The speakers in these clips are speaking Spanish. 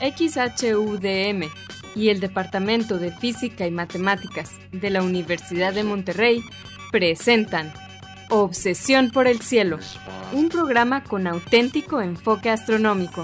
XHUDM y el Departamento de Física y Matemáticas de la Universidad de Monterrey presentan Obsesión por el Cielo, un programa con auténtico enfoque astronómico.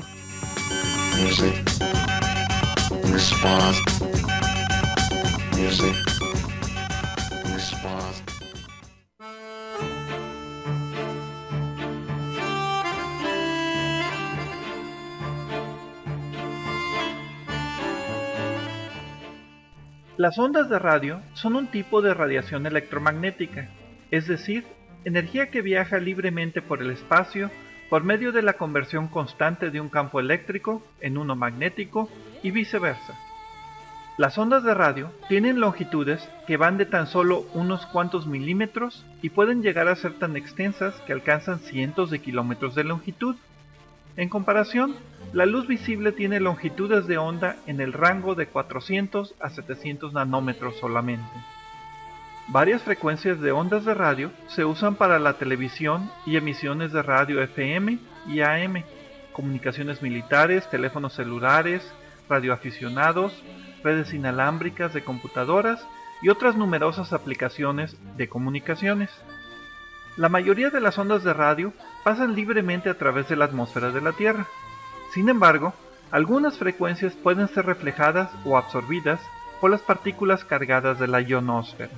Las ondas de radio son un tipo de radiación electromagnética, es decir, energía que viaja libremente por el espacio por medio de la conversión constante de un campo eléctrico en uno magnético y viceversa. Las ondas de radio tienen longitudes que van de tan solo unos cuantos milímetros y pueden llegar a ser tan extensas que alcanzan cientos de kilómetros de longitud. En comparación, la luz visible tiene longitudes de onda en el rango de 400 a 700 nanómetros solamente. Varias frecuencias de ondas de radio se usan para la televisión y emisiones de radio FM y AM, comunicaciones militares, teléfonos celulares, radioaficionados, redes inalámbricas de computadoras y otras numerosas aplicaciones de comunicaciones. La mayoría de las ondas de radio pasan libremente a través de la atmósfera de la Tierra. Sin embargo, algunas frecuencias pueden ser reflejadas o absorbidas por las partículas cargadas de la ionosfera.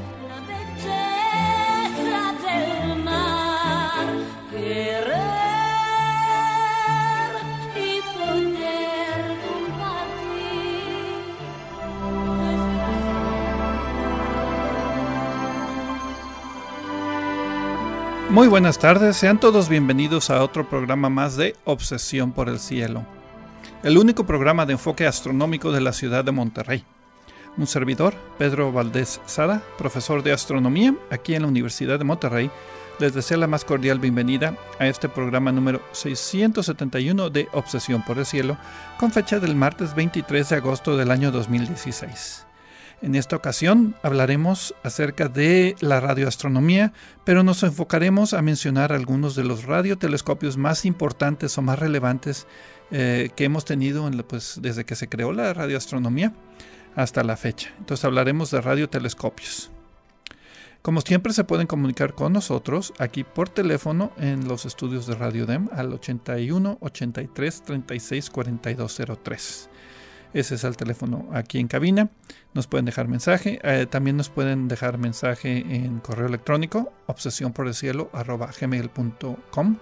Muy buenas tardes, sean todos bienvenidos a otro programa más de Obsesión por el Cielo, el único programa de enfoque astronómico de la ciudad de Monterrey. Un servidor, Pedro Valdés Sada, profesor de astronomía aquí en la Universidad de Monterrey, les desea la más cordial bienvenida a este programa número 671 de Obsesión por el Cielo, con fecha del martes 23 de agosto del año 2016. En esta ocasión hablaremos acerca de la radioastronomía, pero nos enfocaremos a mencionar algunos de los radiotelescopios más importantes o más relevantes que hemos tenido desde que se creó la radioastronomía hasta la fecha. Entonces hablaremos de radiotelescopios. Como siempre se pueden comunicar con nosotros aquí por teléfono en los estudios de Radio DEM al 81 83 36 4203. Ese es el teléfono aquí en cabina. Nos pueden dejar mensaje. También nos pueden dejar mensaje en correo electrónico obsesionporelcielo@gmail.com.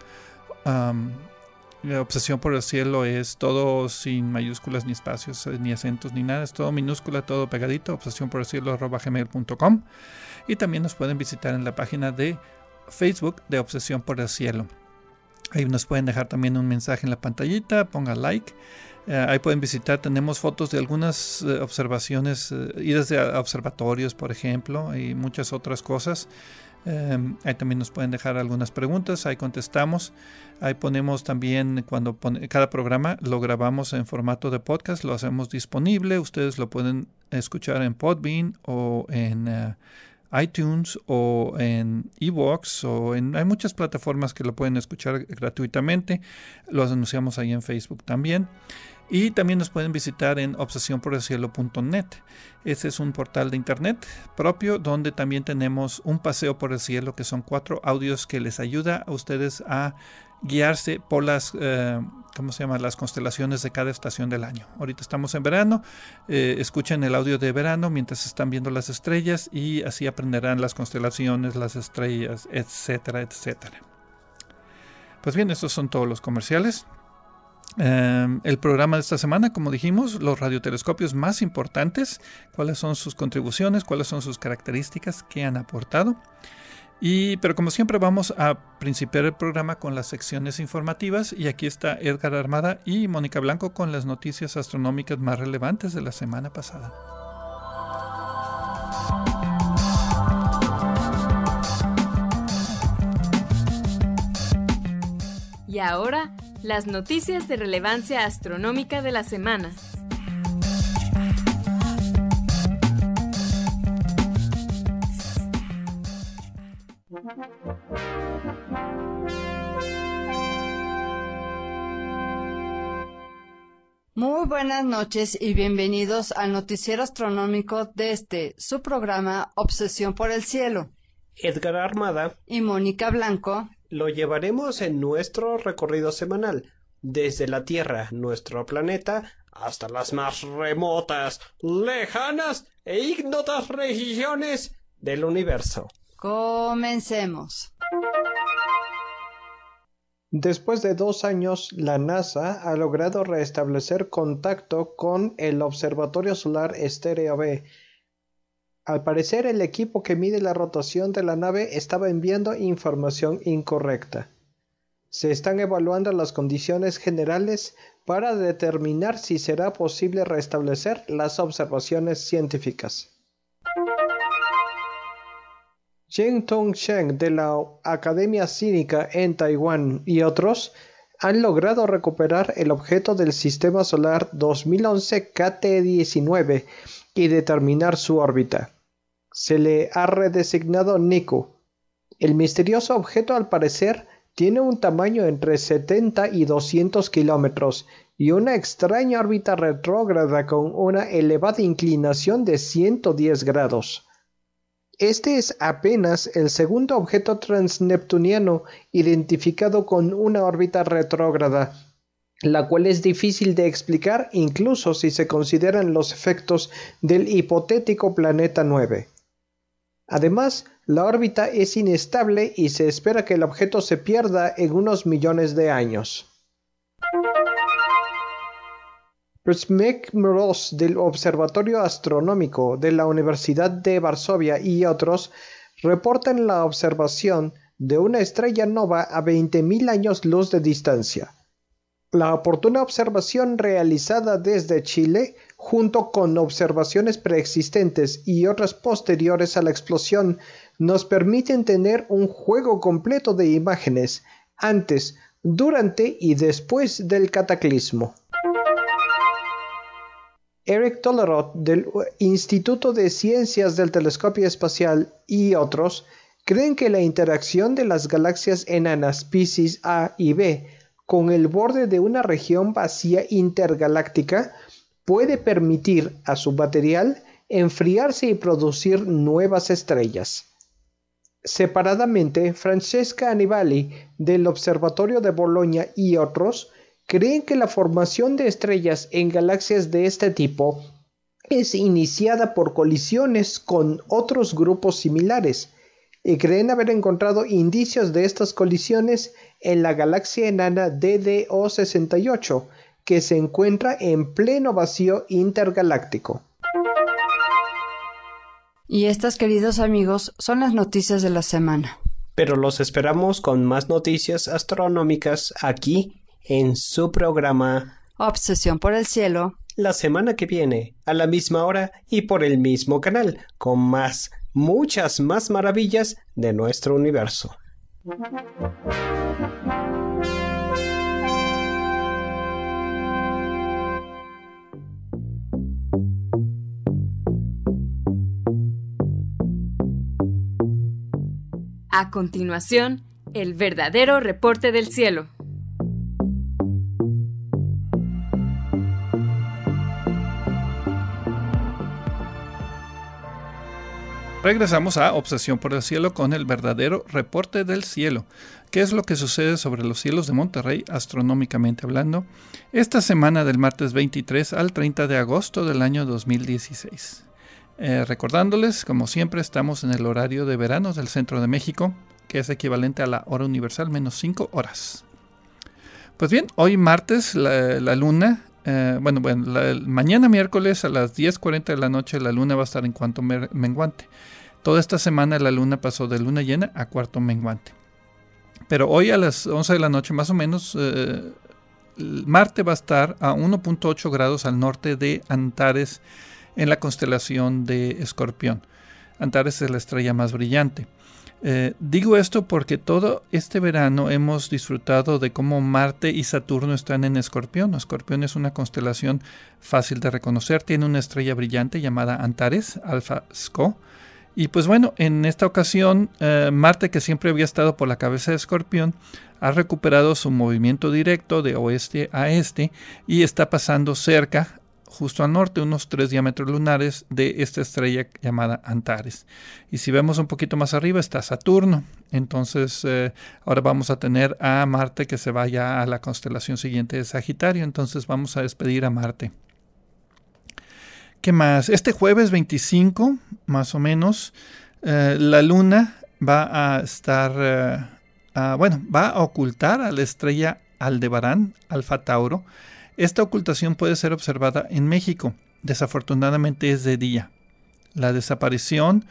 Obsesión por el Cielo es todo sin mayúsculas ni espacios ni acentos ni nada. Es todo minúscula, todo pegadito. obsesionporelcielo@gmail.com. Y también nos pueden visitar en la página de Facebook de Obsesión por el Cielo. Ahí nos pueden dejar también un mensaje en la pantallita. Ponga like. Ahí pueden visitar, tenemos fotos de algunas observaciones, idas de observatorios, por ejemplo, y muchas otras cosas. Ahí también nos pueden dejar algunas preguntas, ahí contestamos. Ahí ponemos también, cada programa lo grabamos en formato de podcast, lo hacemos disponible. Ustedes lo pueden escuchar en Podbean o en iTunes o en iVoox hay muchas plataformas que lo pueden escuchar gratuitamente. Lo anunciamos ahí en Facebook también. Y también nos pueden visitar en obsesionporelcielo.net. Ese es un portal de internet propio donde también tenemos un paseo por el cielo, que son 4 audios que les ayuda a ustedes a guiarse por las constelaciones de cada estación del año. Ahorita estamos en verano, escuchen el audio de verano mientras están viendo las estrellas y así aprenderán las constelaciones, las estrellas, etcétera, etcétera. Pues bien, estos son todos los comerciales. El programa de esta semana, como dijimos, los radiotelescopios más importantes, cuáles son sus contribuciones, cuáles son sus características que han aportado. Pero como siempre vamos a principiar el programa con las secciones informativas y aquí está Edgar Armada y Mónica Blanco con las noticias astronómicas más relevantes de la semana pasada. Y ahora, las noticias de relevancia astronómica de la semana. Muy buenas noches y bienvenidos al noticiero astronómico de su programa Obsesión por el Cielo. Edgar Armada y Mónica Blanco lo llevaremos en nuestro recorrido semanal, desde la Tierra, nuestro planeta, hasta las más remotas, lejanas e ignotas regiones del universo. Comencemos. Después de 2 años, la NASA ha logrado restablecer contacto con el Observatorio Solar Stereo B. Al parecer, el equipo que mide la rotación de la nave estaba enviando información incorrecta. Se están evaluando las condiciones generales para determinar si será posible restablecer las observaciones científicas. Chen Tong-Sheng de la Academia Cínica en Taiwán y otros han logrado recuperar el objeto del Sistema Solar 2011 KT-19 y determinar su órbita. Se le ha redesignado Niku. El misterioso objeto al parecer tiene un tamaño entre 70 y 200 kilómetros y una extraña órbita retrógrada con una elevada inclinación de 110 grados. Este es apenas el segundo objeto transneptuniano identificado con una órbita retrógrada, la cual es difícil de explicar incluso si se consideran los efectos del hipotético planeta 9. Además, la órbita es inestable y se espera que el objeto se pierda en unos millones de años. Przemek Mróz del Observatorio Astronómico de la Universidad de Varsovia y otros reportan la observación de una estrella nova a 20.000 años luz de distancia. La oportuna observación realizada desde Chile, junto con observaciones preexistentes y otras posteriores a la explosión, nos permiten tener un juego completo de imágenes antes, durante y después del cataclismo. Eric Tollerot del Instituto de Ciencias del Telescopio Espacial y otros creen que la interacción de las galaxias enanas Piscis A y B con el borde de una región vacía intergaláctica puede permitir a su material enfriarse y producir nuevas estrellas. Separadamente, Francesca Annibali del Observatorio de Bolonia y otros creen que la formación de estrellas en galaxias de este tipo es iniciada por colisiones con otros grupos similares y creen haber encontrado indicios de estas colisiones en la galaxia enana DDO68, que se encuentra en pleno vacío intergaláctico. Y estas, queridos amigos, son las noticias de la semana. Pero los esperamos con más noticias astronómicas aquí en su programa Obsesión por el Cielo, la semana que viene, a la misma hora y por el mismo canal, con muchas más maravillas de nuestro universo. A continuación, el verdadero reporte del cielo. Regresamos a Obsesión por el Cielo con el verdadero reporte del cielo. ¿Qué es lo que sucede sobre los cielos de Monterrey, astronómicamente hablando, esta semana del martes 23 al 30 de agosto del año 2016? Recordándoles, como siempre, estamos en el horario de verano del centro de México, que es equivalente a la hora universal menos 5 horas. Pues bien, hoy martes la luna... mañana miércoles a las 10:40 de la noche la luna va a estar en cuarto menguante. Toda esta semana la luna pasó de luna llena a cuarto menguante. Pero hoy a las 11 de la noche más o menos, Marte va a estar a 1.8 grados al norte de Antares en la constelación de Escorpión. Antares es la estrella más brillante. Digo esto porque todo este verano hemos disfrutado de cómo Marte y Saturno están en Escorpión. Escorpión es una constelación fácil de reconocer, tiene una estrella brillante llamada Antares, Alpha Sco, Y pues bueno, en esta ocasión, Marte, que siempre había estado por la cabeza de Escorpión, ha recuperado su movimiento directo de oeste a este y está pasando cerca, justo al norte, unos 3 diámetros lunares de esta estrella llamada Antares. Y si vemos un poquito más arriba está Saturno. Entonces ahora vamos a tener a Marte que se vaya a la constelación siguiente de Sagitario. Entonces vamos a despedir a Marte. ¿Qué más? Este jueves 25, más o menos, la Luna va a estar, va a ocultar a la estrella Aldebarán, Alfa Tauro. Esta ocultación puede ser observada en México. Desafortunadamente es de día. La desaparición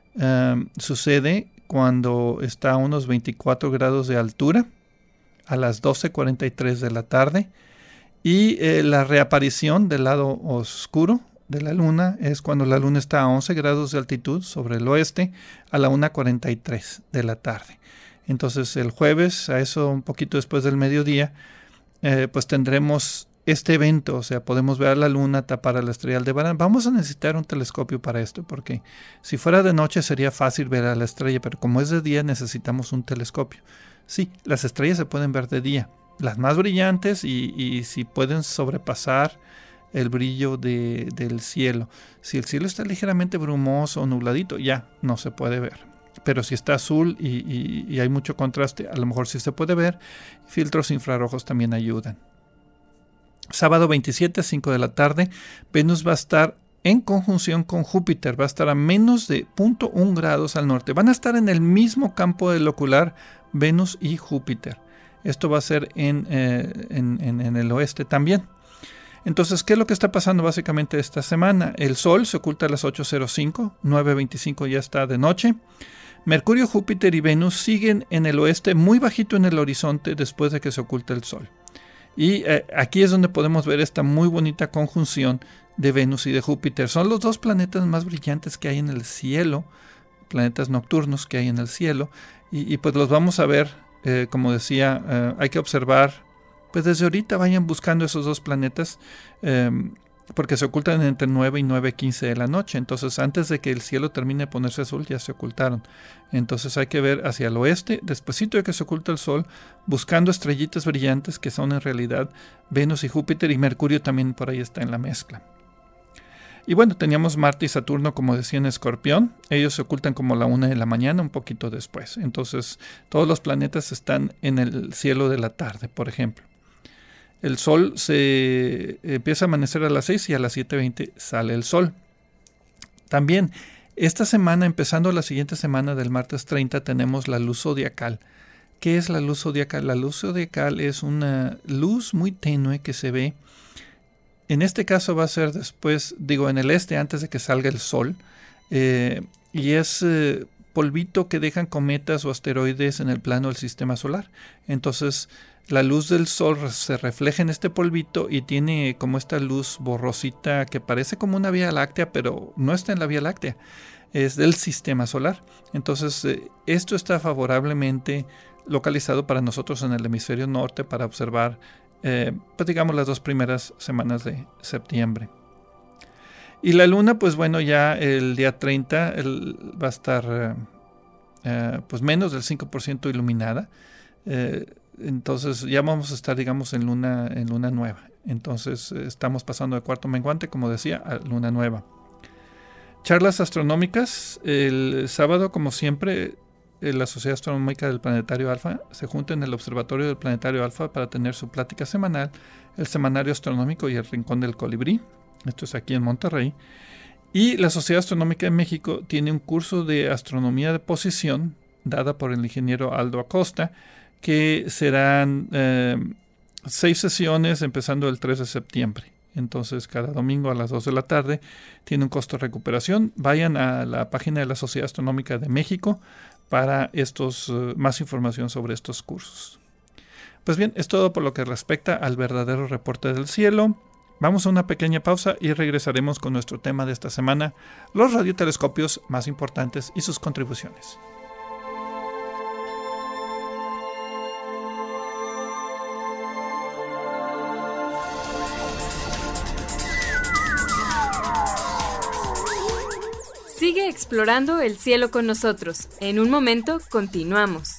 sucede cuando está a unos 24 grados de altura, a las 12:43 de la tarde. Y la reaparición del lado oscuro de la Luna es cuando la Luna está a 11 grados de altitud sobre el oeste a la 1:43 de la tarde. Entonces el jueves, a eso un poquito después del mediodía, pues tendremos este evento, o sea, podemos ver a la Luna tapar a la estrella Aldebarán. Vamos a necesitar un telescopio para esto, porque si fuera de noche sería fácil ver a la estrella, pero como es de día necesitamos un telescopio. Sí, las estrellas se pueden ver de día, las más brillantes y si pueden sobrepasar el brillo del cielo. Si el cielo está ligeramente brumoso o nubladito, ya no se puede ver. Pero si está azul y hay mucho contraste, a lo mejor sí se puede ver. Filtros infrarrojos también ayudan. Sábado 27, 5 de la tarde, Venus va a estar en conjunción con Júpiter, va a estar a menos de 0.1 grados al norte. Van a estar en el mismo campo del ocular Venus y Júpiter. Esto va a ser en el oeste también. Entonces, ¿qué es lo que está pasando básicamente esta semana? El Sol se oculta a las 8:05, 9:25 ya está de noche. Mercurio, Júpiter y Venus siguen en el oeste muy bajito en el horizonte después de que se oculta el Sol. Y aquí es donde podemos ver esta muy bonita conjunción de Venus y de Júpiter. Son los dos planetas más brillantes que hay en el cielo, planetas nocturnos que hay en el cielo. Y pues los vamos a ver, como decía, hay que observar. Pues desde ahorita vayan buscando esos dos planetas porque se ocultan entre 9 y 9:15 de la noche. Entonces antes de que el cielo termine de ponerse azul ya se ocultaron. Entonces hay que ver hacia el oeste, despuesito de que se oculta el Sol, buscando estrellitas brillantes que son en realidad Venus y Júpiter, y Mercurio también por ahí está en la mezcla. Y bueno, teníamos Marte y Saturno, como decía, en Escorpión. Ellos se ocultan como a la 1 de la mañana, un poquito después. Entonces todos los planetas están en el cielo de la tarde, por ejemplo. El Sol se empieza a amanecer a las 6 y a las 7:20 sale el Sol. También, esta semana, empezando la siguiente semana del martes 30, tenemos la luz zodiacal. ¿Qué es la luz zodiacal? La luz zodiacal es una luz muy tenue que se ve. En este caso va a ser después, en el este, antes de que salga el Sol. Y es polvito que dejan cometas o asteroides en el plano del sistema solar. Entonces, la luz del Sol se refleja en este polvito y tiene como esta luz borrosita que parece como una vía láctea, pero no está en la vía láctea, es del sistema solar. Entonces esto está favorablemente localizado para nosotros en el hemisferio norte para observar, las 2 primeras semanas de septiembre. Y la luna, pues bueno, ya el día 30 va a estar menos del 5% iluminada. Entonces ya vamos a estar, en luna nueva. Entonces estamos pasando de cuarto menguante, como decía, a luna nueva. Charlas astronómicas. El sábado, como siempre, la Sociedad Astronómica del Planetario Alfa se junta en el Observatorio del Planetario Alfa para tener su plática semanal, el Semanario Astronómico y el Rincón del Colibrí. Esto es aquí en Monterrey. Y la Sociedad Astronómica de México tiene un curso de astronomía de posición dada por el ingeniero Aldo Acosta, que serán 6 sesiones empezando el 3 de septiembre. Entonces cada domingo a las 2 de la tarde tiene un costo de recuperación. Vayan a la página de la Sociedad Astronómica de México para más información sobre estos cursos. Pues bien, es todo por lo que respecta al verdadero reporte del cielo. Vamos a una pequeña pausa y regresaremos con nuestro tema de esta semana, los radiotelescopios más importantes y sus contribuciones. Sigue explorando el cielo con nosotros. En un momento continuamos.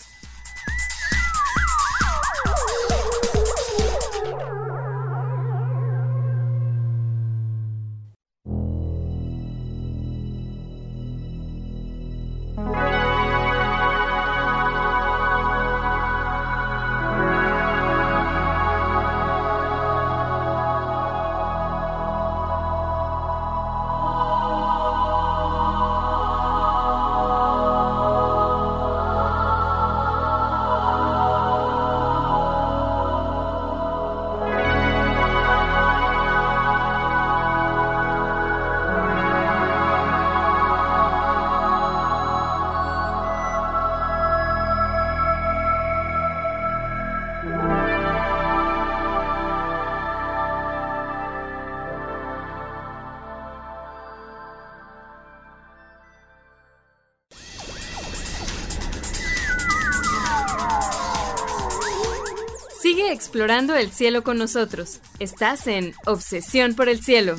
Sigue explorando el cielo con nosotros. Estás en Obsesión por el Cielo.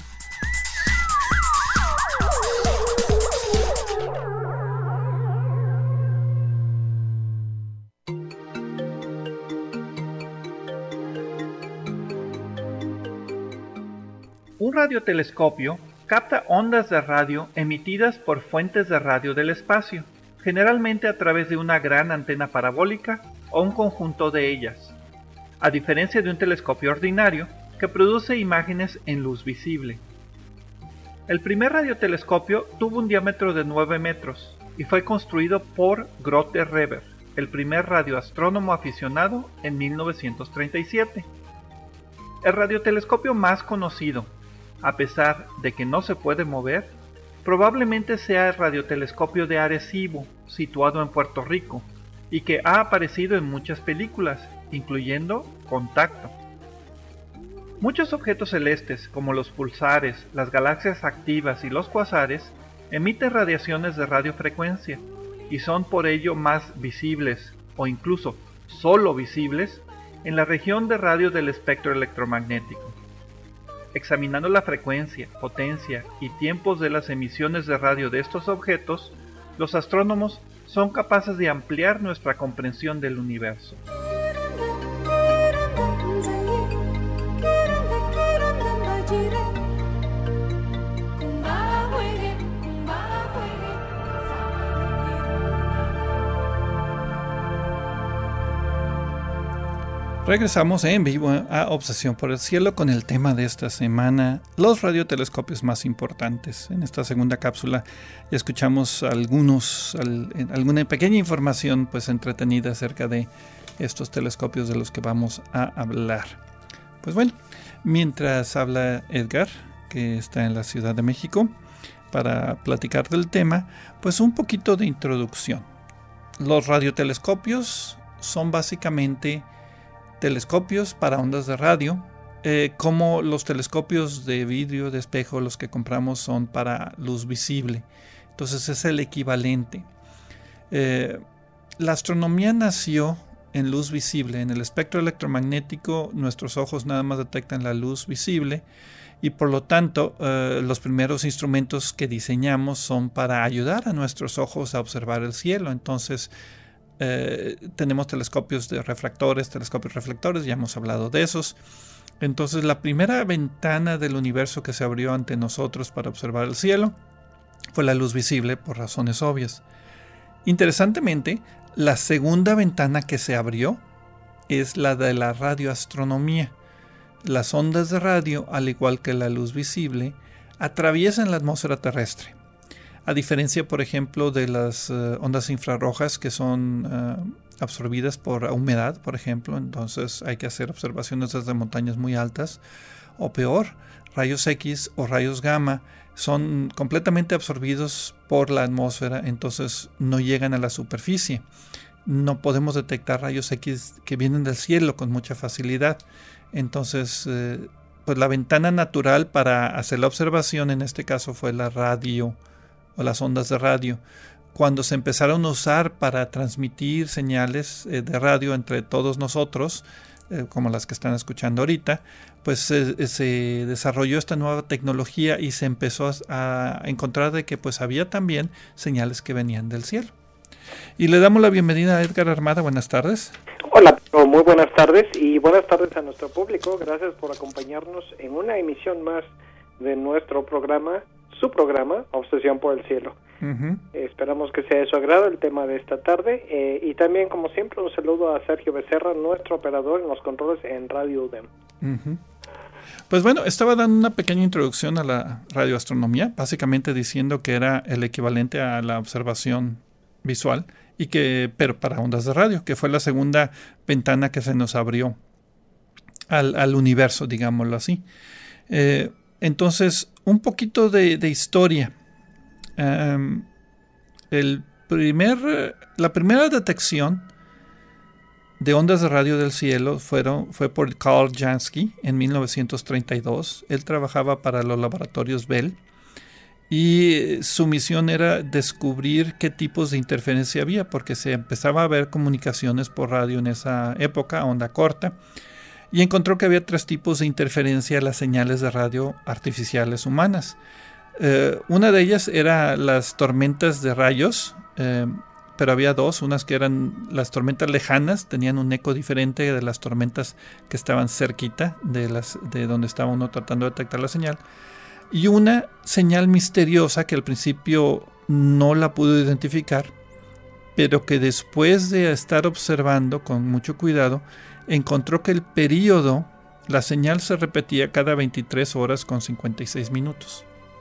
Un radiotelescopio capta ondas de radio emitidas por fuentes de radio del espacio, generalmente a través de una gran antena parabólica o un conjunto de ellas, a diferencia de un telescopio ordinario que produce imágenes en luz visible. El primer radiotelescopio tuvo un diámetro de 9 metros y fue construido por Grote Reber, el primer radioastrónomo aficionado en 1937. El radiotelescopio más conocido, a pesar de que no se puede mover, probablemente sea el radiotelescopio de Arecibo, situado en Puerto Rico, y que ha aparecido en muchas películas, incluyendo Contacto. Muchos objetos celestes, como los pulsares, las galaxias activas y los cuasares, emiten radiaciones de radiofrecuencia, y son por ello más visibles, o incluso solo visibles, en la región de radio del espectro electromagnético. Examinando la frecuencia, potencia y tiempos de las emisiones de radio de estos objetos, los astrónomos son capaces de ampliar nuestra comprensión del universo. Regresamos en vivo a Obsesión por el Cielo con el tema de esta semana, los radiotelescopios más importantes. En esta segunda cápsula ya escuchamos alguna pequeña información pues entretenida acerca de estos telescopios de los que vamos a hablar. Pues bueno, mientras habla Edgar, que está en la Ciudad de México, para platicar del tema, pues un poquito de introducción. Los radiotelescopios son básicamente telescopios para ondas de radio, como los telescopios de vidrio, de espejo, los que compramos son para luz visible. Entonces es el equivalente. La astronomía nació en luz visible. En el espectro electromagnético nuestros ojos nada más detectan la luz visible y por lo tanto los primeros instrumentos que diseñamos son para ayudar a nuestros ojos a observar el cielo. Entonces tenemos telescopios de refractores, telescopios reflectores, ya hemos hablado de esos. Entonces la primera ventana del universo que se abrió ante nosotros para observar el cielo fue la luz visible, por razones obvias. Interesantemente, la segunda ventana que se abrió es la de la radioastronomía. Las ondas de radio, al igual que la luz visible, atraviesan la atmósfera terrestre. A diferencia, por ejemplo, de las ondas infrarrojas que son absorbidas por humedad, por ejemplo, entonces hay que hacer observaciones desde montañas muy altas, o peor, rayos X o rayos gamma son completamente absorbidos por la atmósfera, entonces no llegan a la superficie. No podemos detectar rayos X que vienen del cielo con mucha facilidad. Entonces, pues la ventana natural para hacer la observación en este caso fue la radio o las ondas de radio. Cuando se empezaron a usar para transmitir señales de radio entre todos nosotros, como las que están escuchando ahorita, pues se desarrolló esta nueva tecnología y se empezó a encontrar de que pues había también señales que venían del cielo. Y le damos la bienvenida a Edgar Armada. Buenas tardes. Hola, muy buenas tardes y buenas tardes a nuestro público. Gracias por acompañarnos en una emisión más de nuestro programa, su programa, Obsesión por el Cielo. Esperamos que sea de su agrado el tema de esta tarde y también, como siempre, un saludo a Sergio Becerra, nuestro operador en los controles en Radio UDEM. Pues bueno, estaba dando una pequeña introducción a la radioastronomía, básicamente diciendo que era el equivalente a la observación visual pero para ondas de radio, que fue la segunda ventana que se nos abrió al universo, digámoslo así. Entonces, un poquito de historia. La primera detección de ondas de radio del cielo fue por Carl Jansky en 1932. Él trabajaba para los laboratorios Bell y su misión era descubrir qué tipos de interferencia había, porque se empezaba a ver comunicaciones por radio en esa época, onda corta, y encontró que había 3 tipos de interferencia en las señales de radio artificiales humanas. Una de ellas era las tormentas de rayos, pero había 2, unas que eran las tormentas lejanas, tenían un eco diferente de las tormentas que estaban cerquita de donde estaba uno tratando de detectar la señal, y una señal misteriosa que al principio no la pudo identificar, pero que después de estar observando con mucho cuidado, encontró que el periodo, la señal se repetía cada 23 horas con 56 minutos.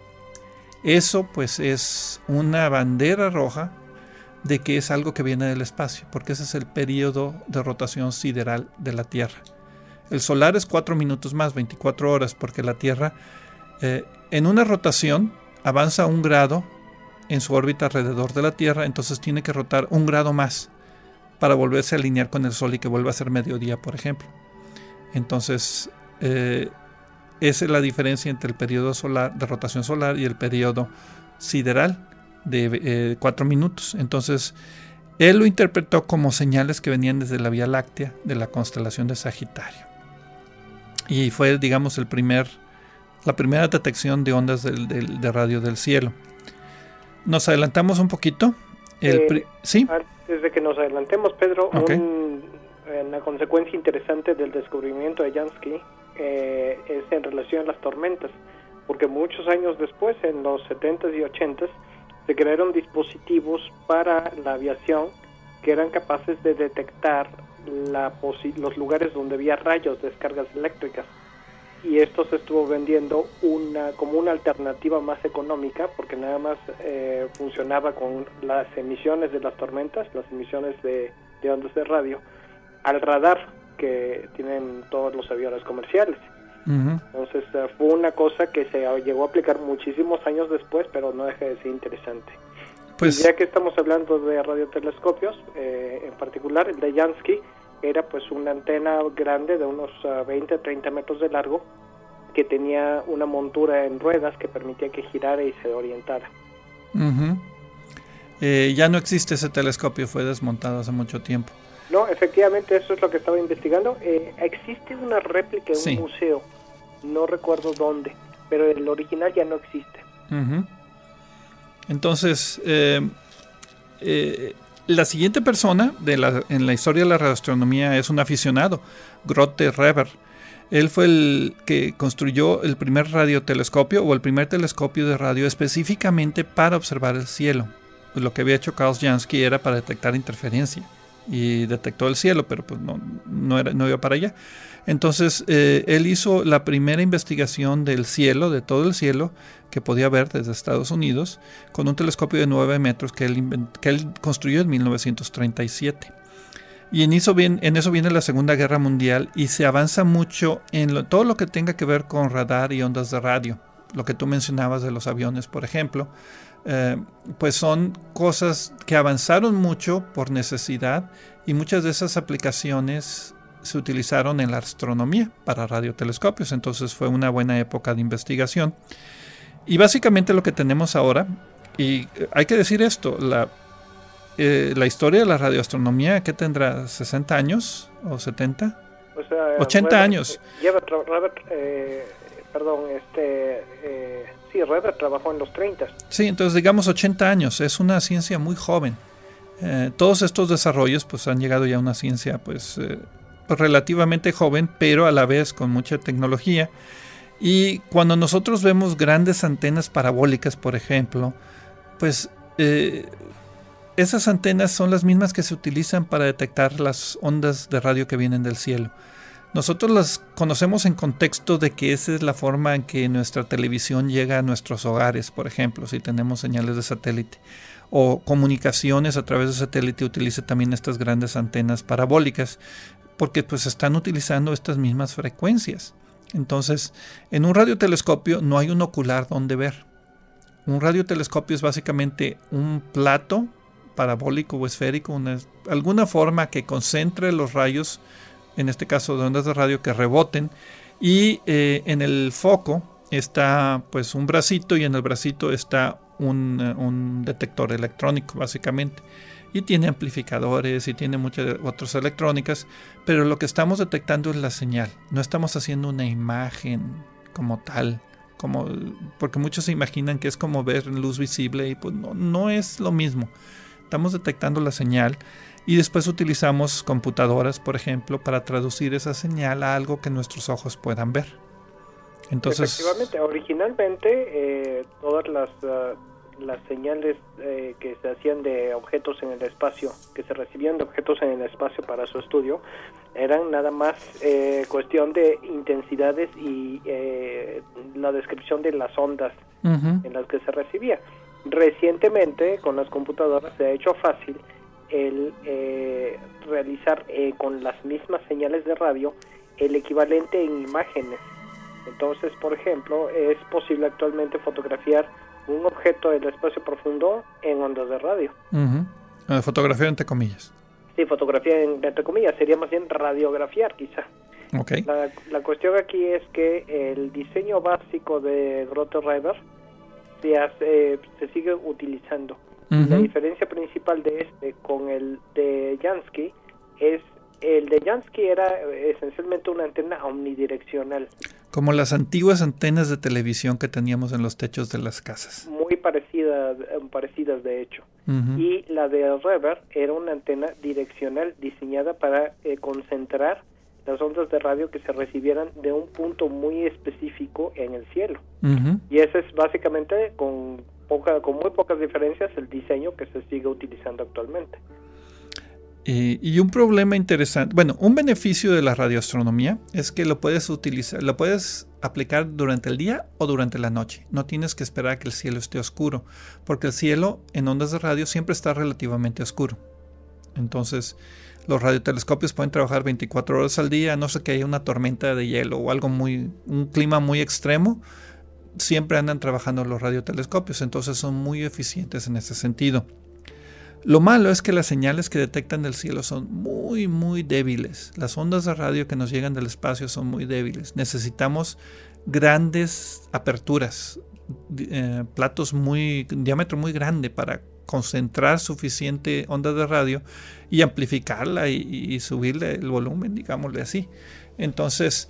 Eso pues es una bandera roja de que es algo que viene del espacio, porque ese es el periodo de rotación sideral de la Tierra. El solar es 4 minutos más, 24 horas, porque la Tierra en una rotación avanza 1 grado en su órbita alrededor de la Tierra, entonces tiene que rotar 1 grado más para volverse a alinear con el Sol y que vuelva a ser mediodía, por ejemplo. Entonces, esa es la diferencia entre el periodo solar de rotación solar y el periodo sideral de 4 minutos. Entonces, él lo interpretó como señales que venían desde la Vía Láctea, de la constelación de Sagitario. Y fue, digamos, la primera detección de ondas de radio del cielo. Nos adelantamos un poquito. ¿Sí? Antes de que nos adelantemos, Pedro, okay. Una consecuencia interesante del descubrimiento de Jansky es en relación a las tormentas, porque muchos años después, en los 70s y 80s, se crearon dispositivos para la aviación que eran capaces de detectar los lugares donde había rayos, descargas eléctricas, y esto se estuvo vendiendo como una alternativa más económica, porque nada más funcionaba con las emisiones de las tormentas, las emisiones de ondas de radio, al radar que tienen todos los aviones comerciales. Entonces fue una cosa que se llegó a aplicar muchísimos años después, pero no deja de ser interesante. Pues, y ya que estamos hablando de radiotelescopios, en particular el de Jansky era pues una antena grande de unos 20-30 metros de largo, que tenía una montura en ruedas que permitía que girara y se orientara. Ya no existe ese telescopio, fue desmontado hace mucho tiempo. No, efectivamente, eso es lo que estaba investigando. Existe una réplica en un museo, no recuerdo dónde, pero el original ya no existe. Entonces, la siguiente persona en la historia de la radioastronomía es un aficionado, Grote Reber. Él fue el que construyó el primer radiotelescopio o el primer telescopio de radio específicamente para observar el cielo. Pues lo que había hecho Carl Jansky era para detectar interferencia y detectó el cielo, pero pues no iba para allá. Entonces él hizo la primera investigación del cielo, de todo el cielo que podía ver desde Estados Unidos, con un telescopio de 9 metros que él construyó en 1937. Y en eso viene la Segunda Guerra Mundial y se avanza mucho en todo lo que tenga que ver con radar y ondas de radio. Lo que tú mencionabas de los aviones, por ejemplo, pues son cosas que avanzaron mucho por necesidad, y muchas de esas aplicaciones se utilizaron en la astronomía para radiotelescopios. Entonces fue una buena época de investigación. Y básicamente lo que tenemos ahora, y hay que decir esto, la historia de la radioastronomía, ¿qué tendrá? ¿60 años o 70? O sea, 80 años. Reber trabajó en los 30. Sí, entonces digamos 80 años, es una ciencia muy joven. Todos estos desarrollos pues han llegado ya a una ciencia pues relativamente joven, pero a la vez con mucha tecnología. Y cuando nosotros vemos grandes antenas parabólicas, por ejemplo, pues esas antenas son las mismas que se utilizan para detectar las ondas de radio que vienen del cielo. Nosotros las conocemos en contexto de que esa es la forma en que nuestra televisión llega a nuestros hogares, por ejemplo, si tenemos señales de satélite, o comunicaciones a través de satélite utiliza también estas grandes antenas parabólicas, porque pues están utilizando estas mismas frecuencias. Entonces, en un radiotelescopio no hay un ocular donde ver. Un radiotelescopio es básicamente un plato parabólico o esférico, alguna forma que concentre los rayos, en este caso de ondas de radio, que reboten, y en el foco está pues un bracito, y en el bracito está un detector electrónico básicamente, y tiene amplificadores y tiene muchas otras electrónicas, pero lo que estamos detectando es la señal, no estamos haciendo una imagen como tal, porque muchos se imaginan que es como ver luz visible, y pues no es lo mismo. Estamos detectando la señal y después utilizamos computadoras, por ejemplo, para traducir esa señal a algo que nuestros ojos puedan ver. Entonces, efectivamente, originalmente todas las señales que se hacían de objetos en el espacio, que se recibían de objetos en el espacio para su estudio, eran nada más cuestión de intensidades y la descripción de las ondas en las que se recibía. Recientemente, con las computadoras se ha hecho fácil el realizar con las mismas señales de radio el equivalente en imágenes. Entonces, por ejemplo, es posible actualmente fotografiar un objeto del espacio profundo en ondas de radio. Fotografía entre comillas. Sí, fotografía entre comillas, sería más bien radiografiar quizá. Okay. La cuestión aquí es que el diseño básico de Grothe-Reber se sigue utilizando. La diferencia principal de este con el de Jansky es el de Jansky era esencialmente una antena omnidireccional. Como las antiguas antenas de televisión que teníamos en los techos de las casas. Muy parecidas de hecho. Y la de Reber era una antena direccional diseñada para concentrar las ondas de radio que se recibieran de un punto muy específico en el cielo. Y ese es básicamente, con muy pocas diferencias, el diseño que se sigue utilizando actualmente. Y un problema interesante, bueno, un beneficio de la radioastronomía es que lo puedes utilizar, lo puedes aplicar durante el día o durante la noche. No tienes que esperar a que el cielo esté oscuro, porque el cielo en ondas de radio siempre está relativamente oscuro. Entonces, los radiotelescopios pueden trabajar 24 horas al día, a no ser que haya una tormenta de hielo o un clima muy extremo, siempre andan trabajando los radiotelescopios, entonces son muy eficientes en ese sentido. Lo malo es que las señales que detectan del cielo son muy, muy débiles. Las ondas de radio que nos llegan del espacio son muy débiles. Necesitamos grandes aperturas, platos diámetro muy grande para concentrar suficiente onda de radio y amplificarla y subirle el volumen, digámosle así. Entonces,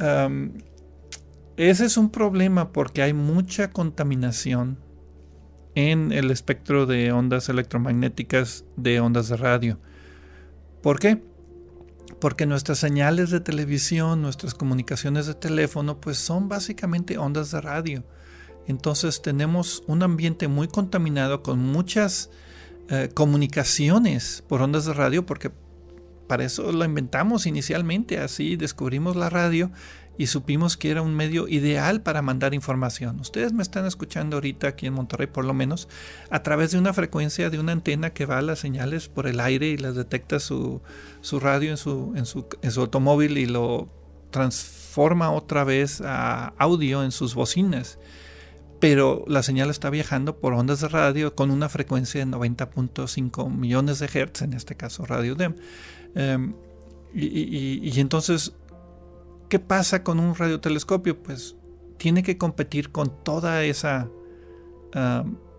ese es un problema porque hay mucha contaminación en el espectro de ondas electromagnéticas de ondas de radio. ¿Por qué? Porque nuestras señales de televisión, nuestras comunicaciones de teléfono, pues son básicamente ondas de radio. Entonces tenemos un ambiente muy contaminado con muchas comunicaciones por ondas de radio, porque para eso lo inventamos inicialmente, así descubrimos la radio y supimos que era un medio ideal para mandar información. Ustedes me están escuchando ahorita aquí en Monterrey, por lo menos, a través de una frecuencia de una antena que va a las señales por el aire y las detecta su radio en su automóvil y lo transforma otra vez a audio en sus bocinas. Pero la señal está viajando por ondas de radio con una frecuencia de 90.5 millones de hertz, en este caso radio DEM. Y entonces, ¿qué pasa con un radiotelescopio? Pues tiene que competir con toda esa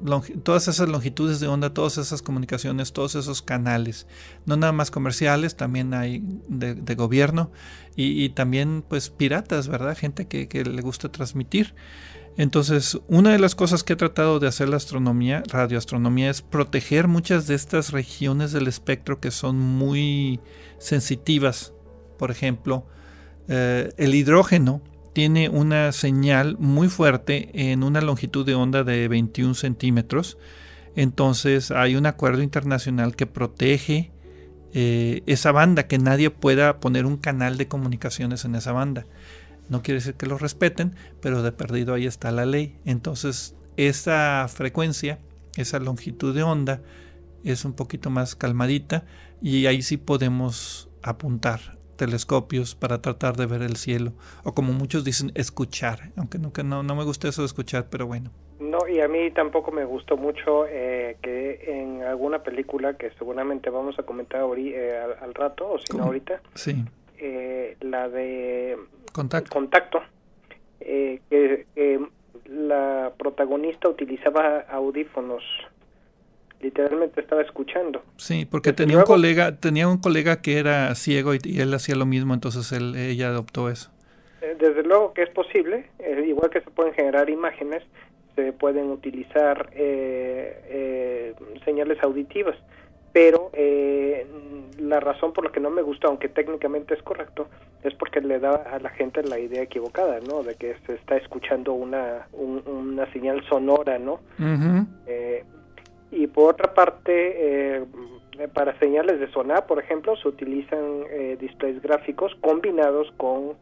todas esas longitudes de onda, todas esas comunicaciones, todos esos canales, no nada más comerciales, también hay de gobierno y también pues piratas, ¿verdad? Gente que le gusta transmitir. Entonces, una de las cosas que ha tratado de hacer la radioastronomía, es proteger muchas de estas regiones del espectro que son muy sensitivas. Por ejemplo, el hidrógeno tiene una señal muy fuerte en una longitud de onda de 21 centímetros. Entonces hay un acuerdo internacional que protege esa banda, que nadie pueda poner un canal de comunicaciones en esa banda. No quiere decir que lo respeten, pero de perdido ahí está la ley. Entonces esa frecuencia, esa longitud de onda es un poquito más calmadita y ahí sí podemos apuntar telescopios para tratar de ver el cielo, o como muchos dicen, escuchar, aunque nunca no me gusta eso de escuchar, pero bueno. No, y a mí tampoco me gustó mucho que en alguna película que seguramente vamos a comentar al rato, o si no ahorita, sí. La de Contacto, que la protagonista utilizaba audífonos, literalmente estaba escuchando. Sí, porque tenía un colega que era ciego y él hacía lo mismo, entonces ella adoptó eso. Desde luego que es posible, igual que se pueden generar imágenes, se pueden utilizar señales auditivas, pero la razón por la que no me gustó, aunque técnicamente es correcto, es porque le da a la gente la idea equivocada, ¿no? De que se está escuchando una señal sonora, ¿no? Uh-huh. Y por otra parte, para señales de sonar, por ejemplo, se utilizan displays gráficos combinados con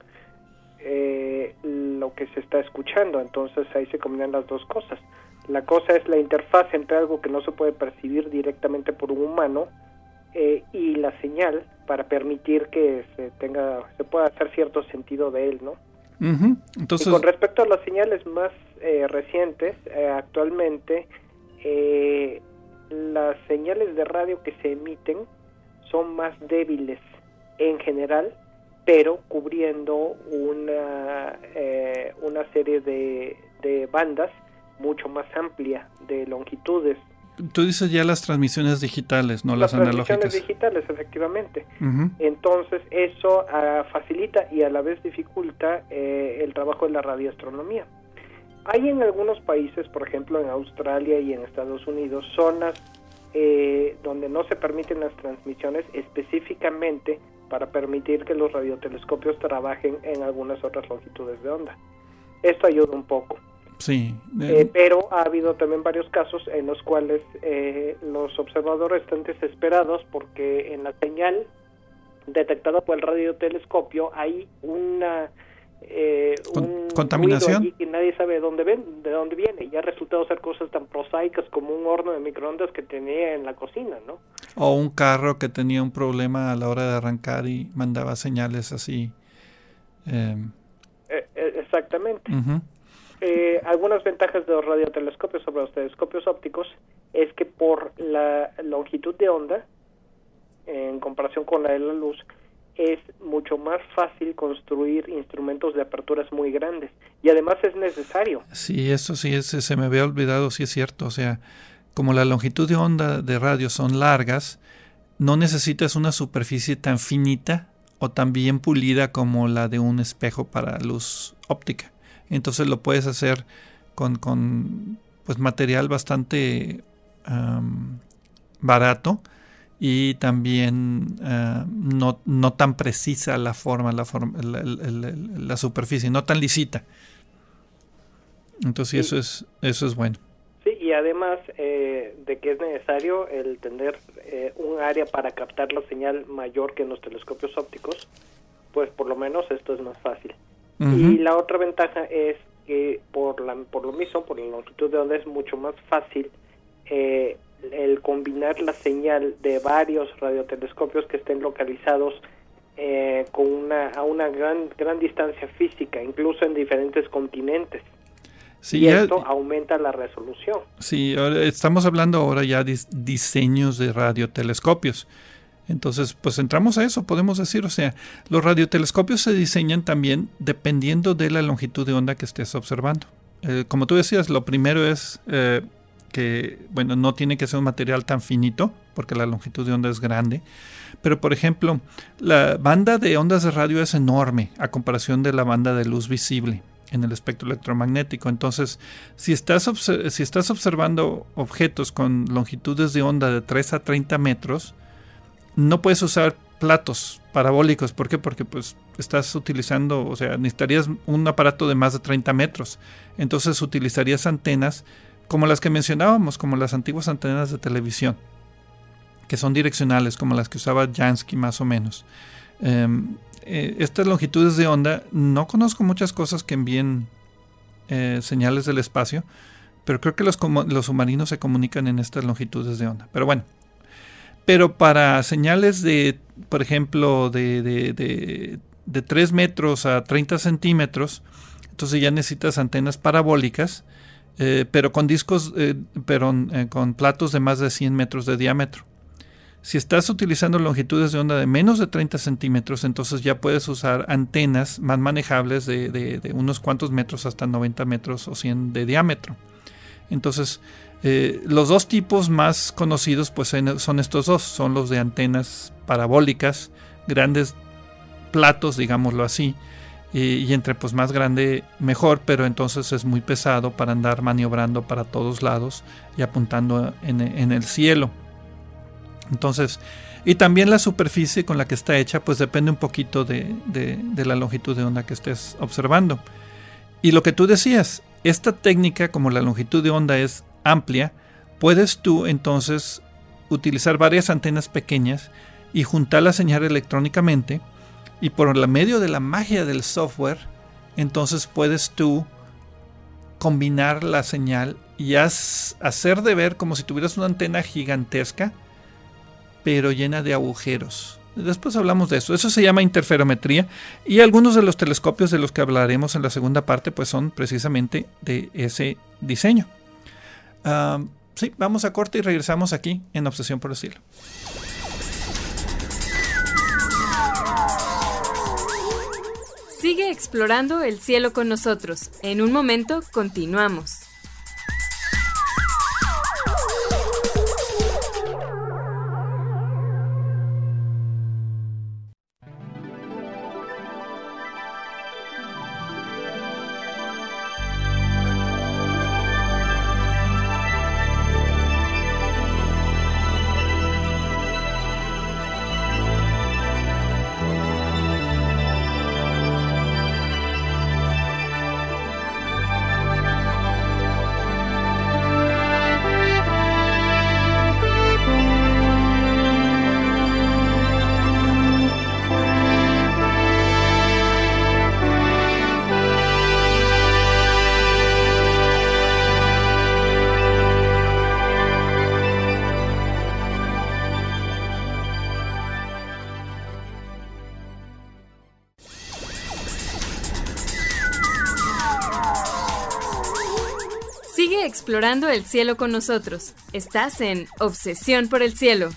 lo que se está escuchando. Entonces ahí se combinan las dos cosas. La cosa es la interfaz entre algo que no se puede percibir directamente por un humano y la señal, para permitir que se pueda hacer cierto sentido de él, ¿no? Uh-huh. Entonces, y con respecto a las señales más recientes, actualmente las señales de radio que se emiten son más débiles en general, pero cubriendo una serie de bandas mucho más amplia de longitudes. Tú dices ya las transmisiones digitales, no las analógicas. Las transmisiones digitales, efectivamente. Uh-huh. Entonces eso facilita y a la vez dificulta el trabajo de la radioastronomía. Hay en algunos países, por ejemplo en Australia y en Estados Unidos, zonas donde no se permiten las transmisiones específicamente para permitir que los radiotelescopios trabajen en algunas otras longitudes de onda. Esto ayuda un poco. Sí. Pero ha habido también varios casos en los cuales los observadores están desesperados porque en la señal detectada por el radiotelescopio hay una contaminación allí que nadie sabe de dónde viene, y ha resultado ser cosas tan prosaicas como un horno de microondas que tenía en la cocina, ¿no? O un carro que tenía un problema a la hora de arrancar y mandaba señales así. Exactamente. Uh-huh. Algunas ventajas de los radiotelescopios sobre los telescopios ópticos es que por la longitud de onda, en comparación con la de la luz, es mucho más fácil construir instrumentos de aperturas muy grandes, y además es necesario. Sí, eso sí, se me había olvidado, sí es cierto. O sea, como la longitud de onda de radio son largas, no necesitas una superficie tan finita o tan bien pulida como la de un espejo para luz óptica. Entonces lo puedes hacer con pues material bastante barato, y también no tan precisa la superficie, no tan lisita. Entonces sí, eso es bueno. Sí, y además de que es necesario el tener un área para captar la señal mayor que en los telescopios ópticos, pues por lo menos esto es más fácil. Uh-huh. Y la otra ventaja es que por la longitud de onda es mucho más fácil el combinar la señal de varios radiotelescopios que estén localizados a una gran distancia física, incluso en diferentes continentes. Sí, y esto aumenta la resolución. Sí, estamos hablando ahora ya de diseños de radiotelescopios. Entonces, pues entramos a eso, podemos decir, o sea, los radiotelescopios se diseñan también dependiendo de la longitud de onda que estés observando. Como tú decías, lo primero es que, bueno, no tiene que ser un material tan finito, porque la longitud de onda es grande. Pero, por ejemplo, la banda de ondas de radio es enorme a comparación de la banda de luz visible en el espectro electromagnético. Entonces, si estás observando objetos con longitudes de onda de 3 a 30 metros, no puedes usar platos parabólicos. ¿Por qué? Porque pues estás utilizando, o sea, necesitarías un aparato de más de 30 metros. Entonces utilizarías antenas como las que mencionábamos, como las antiguas antenas de televisión, que son direccionales, como las que usaba Jansky más o menos. Estas longitudes de onda, no conozco muchas cosas que envíen señales del espacio, pero creo que los submarinos se comunican en estas longitudes de onda. Pero bueno, pero para señales de, por ejemplo, de 3 metros a 30 centímetros, entonces ya necesitas antenas parabólicas, pero con discos, con platos de más de 100 metros de diámetro. Si estás utilizando longitudes de onda de menos de 30 centímetros, entonces ya puedes usar antenas más manejables de unos cuantos metros hasta 90 metros o 100 de diámetro. Entonces, los dos tipos más conocidos pues son estos dos, son los de antenas parabólicas, grandes platos, digámoslo así, y entre pues más grande mejor, pero entonces es muy pesado para andar maniobrando para todos lados y apuntando en el cielo. Entonces, y también la superficie con la que está hecha pues depende un poquito de la longitud de onda que estés observando. Y lo que tú decías, esta técnica, como la longitud de onda es amplia, puedes tú entonces utilizar varias antenas pequeñas y juntar la señal electrónicamente, y por la medio de la magia del software, entonces puedes tú combinar la señal y hacer de ver como si tuvieras una antena gigantesca, pero llena de agujeros. Después hablamos de eso. Eso se llama interferometría, y algunos de los telescopios de los que hablaremos en la segunda parte pues son precisamente de ese diseño. Sí, vamos a corte y regresamos aquí en Obsesión por el Cielo. Sigue explorando el cielo con nosotros. En un momento continuamos. Sigue explorando el cielo con nosotros. Estás en Obsesión por el Cielo.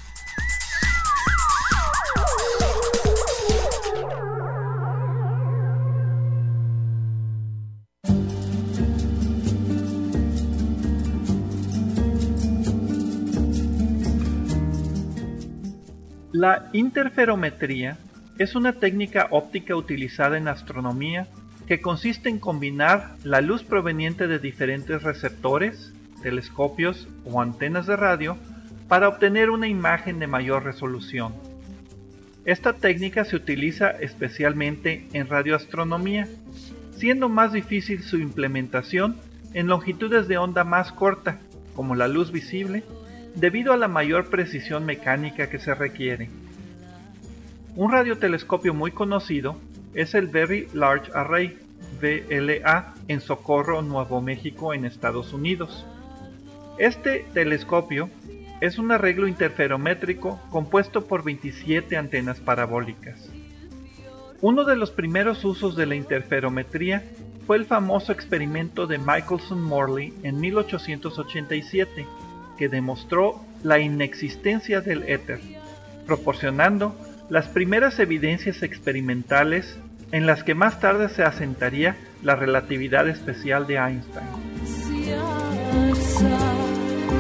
La interferometría es una técnica óptica utilizada en astronomía que consiste en combinar la luz proveniente de diferentes receptores, telescopios o antenas de radio para obtener una imagen de mayor resolución. Esta técnica se utiliza especialmente en radioastronomía, siendo más difícil su implementación en longitudes de onda más corta, como la luz visible, debido a la mayor precisión mecánica que se requiere. Un radiotelescopio muy conocido es el Very Large Array, VLA, en Socorro, Nuevo México, en Estados Unidos. Este telescopio es un arreglo interferométrico compuesto por 27 antenas parabólicas. Uno de los primeros usos de la interferometría fue el famoso experimento de Michelson-Morley en 1887, que demostró la inexistencia del éter, proporcionando las primeras evidencias experimentales en las que más tarde se asentaría la relatividad especial de Einstein.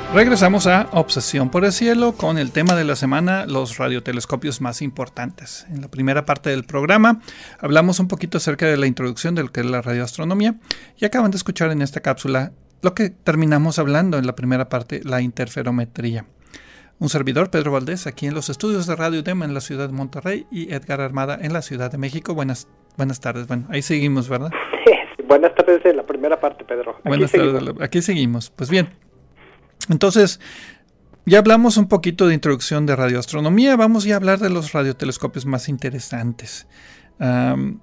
Regresamos a Obsesión por el Cielo con el tema de la semana, los radiotelescopios más importantes. En la primera parte del programa hablamos un poquito acerca de la introducción de lo que es la radioastronomía y acaban de escuchar en esta cápsula lo que terminamos hablando en la primera parte, la interferometría. Un servidor, Pedro Valdés, aquí en los estudios de Radio UDEM en la ciudad de Monterrey y Edgar Armada en la Ciudad de México. Buenas tardes. Bueno, ahí seguimos, ¿verdad? Sí, buenas tardes en la primera parte, Pedro. Buenas tardes, aquí seguimos. Pues bien. Entonces, ya hablamos un poquito de introducción de radioastronomía, vamos ya a hablar de los radiotelescopios más interesantes. ¿Con